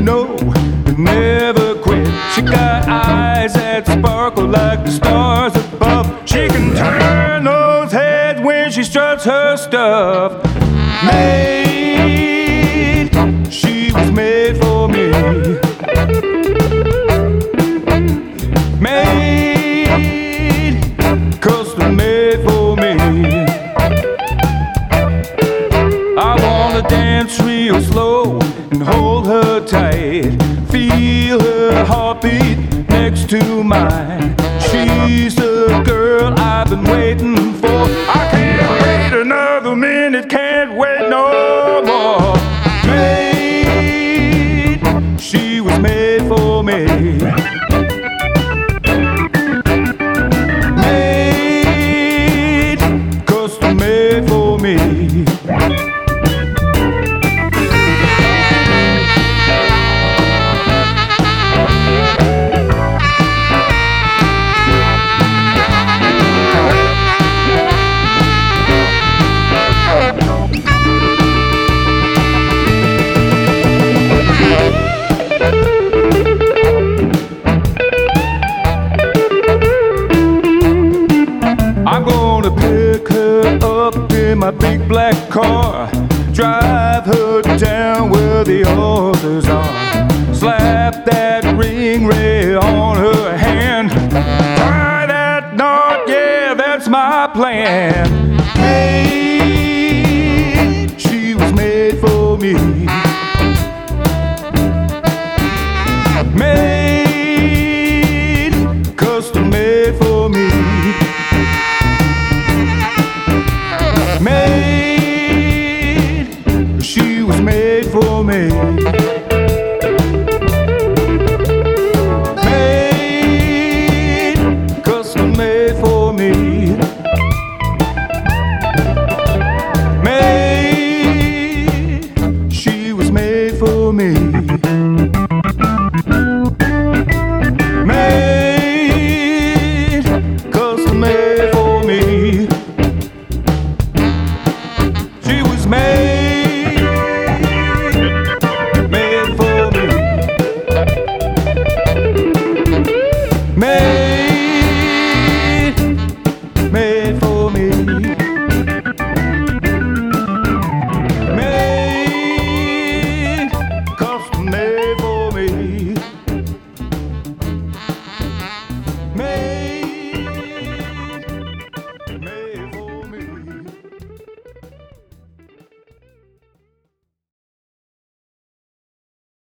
know and never quit. She got eyes that sparkle like the stars above. She can turn those heads when she struts her stuff. Made, she was made for me. Made, custom made for me. I wanna dance real slow and hold her tight. Feel her heartbeat next to mine. She's the girl I've been waiting for. I can't wait another minute, can't wait no more. Made, she was made for me. Made, custom made for me. I'm gonna pick her up in my big black car, drive her down where the others are, slap that ring ray on her hand, tie that knot, yeah, that's my plan. Made, she was made for me. Made, custom made for me. Made, she was made for me. Made, custom made for me. Made, she was made for me. Made, custom made for me. She was made for me. Made for me. Made, custom made for me. Made